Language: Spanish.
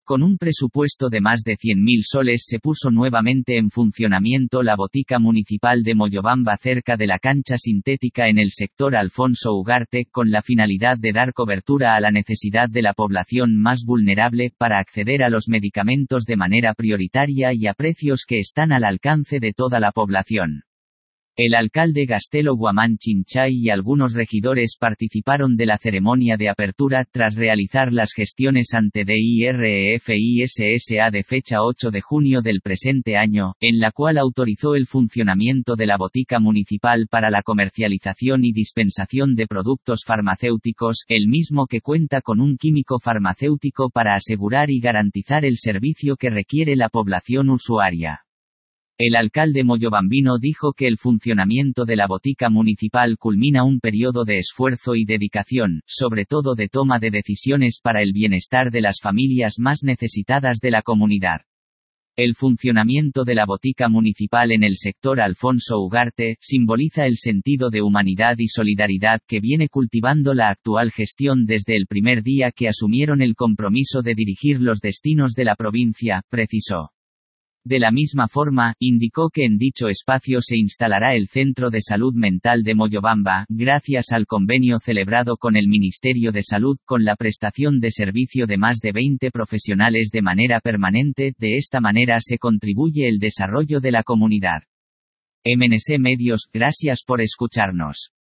Con un presupuesto de más de 100.000 soles se puso nuevamente en funcionamiento la botica municipal de Moyobamba cerca de la cancha sintética en el sector Alfonso Ugarte, con la finalidad de dar cobertura a la necesidad de la población más vulnerable para acceder a los medicamentos de manera prioritaria y a precios que están al alcance de toda la población. El alcalde Gastelo Guamán Chinchay y algunos regidores participaron de la ceremonia de apertura tras realizar las gestiones ante DIREF y SSA de fecha 8 de junio del presente año, en la cual autorizó el funcionamiento de la botica municipal para la comercialización y dispensación de productos farmacéuticos, el mismo que cuenta con un químico farmacéutico para asegurar y garantizar el servicio que requiere la población usuaria. El alcalde moyobambino dijo que el funcionamiento de la botica municipal culmina un periodo de esfuerzo y dedicación, sobre todo de toma de decisiones para el bienestar de las familias más necesitadas de la comunidad. El funcionamiento de la botica municipal en el sector Alfonso Ugarte simboliza el sentido de humanidad y solidaridad que viene cultivando la actual gestión desde el primer día que asumieron el compromiso de dirigir los destinos de la provincia, precisó. De la misma forma, indicó que en dicho espacio se instalará el Centro de Salud Mental de Moyobamba, gracias al convenio celebrado con el Ministerio de Salud con la prestación de servicio de más de 20 profesionales de manera permanente. De esta manera se contribuye el desarrollo de la comunidad. MNC Medios, gracias por escucharnos.